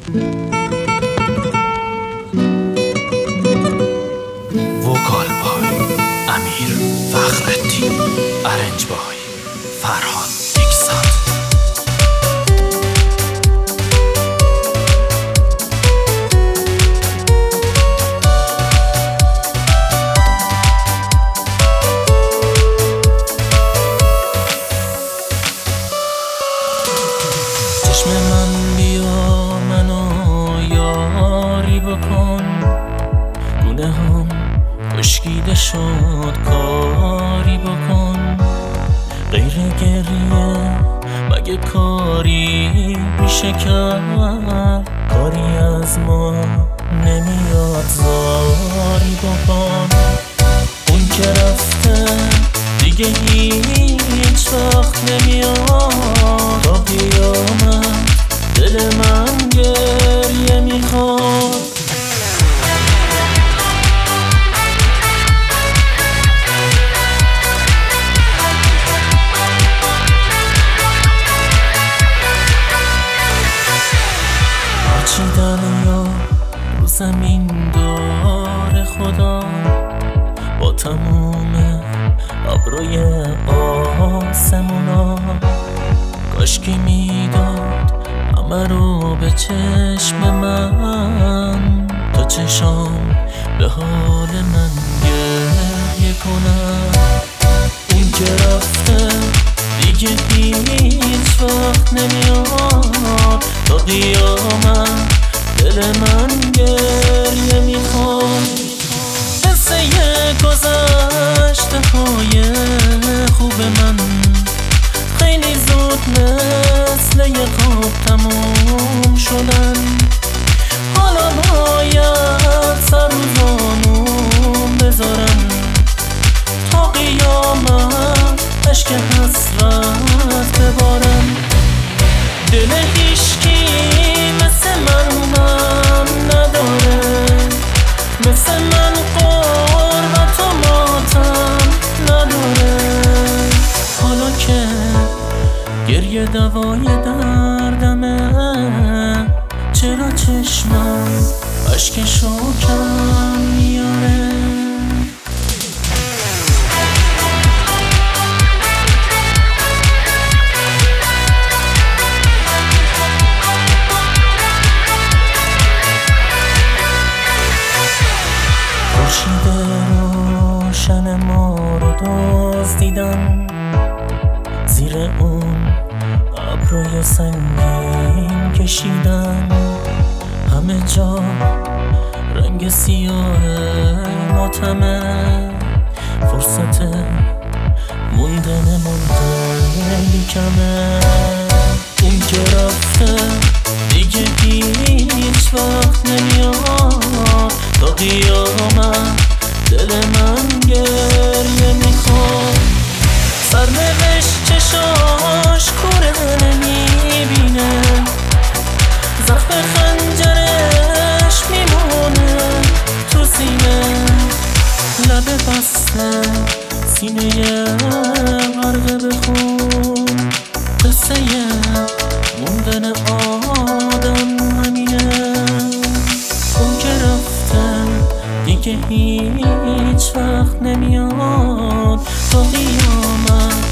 وکال بای امیر فخرالدین، ارنج بای فرهاد اکسات. چشم من بیا منو یاری بکن، گونه هم خشکیده شد کاری بکن. غیر گریه مگه کاری میشه کرد؟ کاری از ما نمیاد زاری بکن. اون که رفته دیگه هیچ وقت نمیاد، تا قیامت دل من گریه میخواد. هرچی دریا رو زمین داره خدا، با تموم ابروی آسمونا، کاشکی میداد همه رو به چشم من، تا چشام به حال من گریه کنم. اون که رفته دیگه هیچ وقت نمیاد، تا قیامت دل من گریه میخواد. قصه گذشته های خوب من خیلی زود مثل یه خواب تموم شدن. حالا باید سر و زانوم بذارم، تا قیامت عشق حسرت ببارم. دل هیشکی مثل من نداره، مثل من قربت و ماتم نداره. حالا که گریه دوای دردمه، چرا چشمم اشکشو کم میاره؟ خورشید روشن ما رو دزدیدن، زیر اون ابروی سنگین کشیدن. همه جا رنگ سیاه ماتمه، فرصت موندن کمه. اون که رفته دیگه هیچ وقت نمیاد، تا قیامت دل من گریه میخواد. سرنوشت چشاش کوره نمیبینه، زخم خنجرش میمونه تو سینه. لب بسته سینه غرق بخون، قصه موندن آدم همینه. اون که رفته دیگه هیچ وقت نمیاد، تا قیامت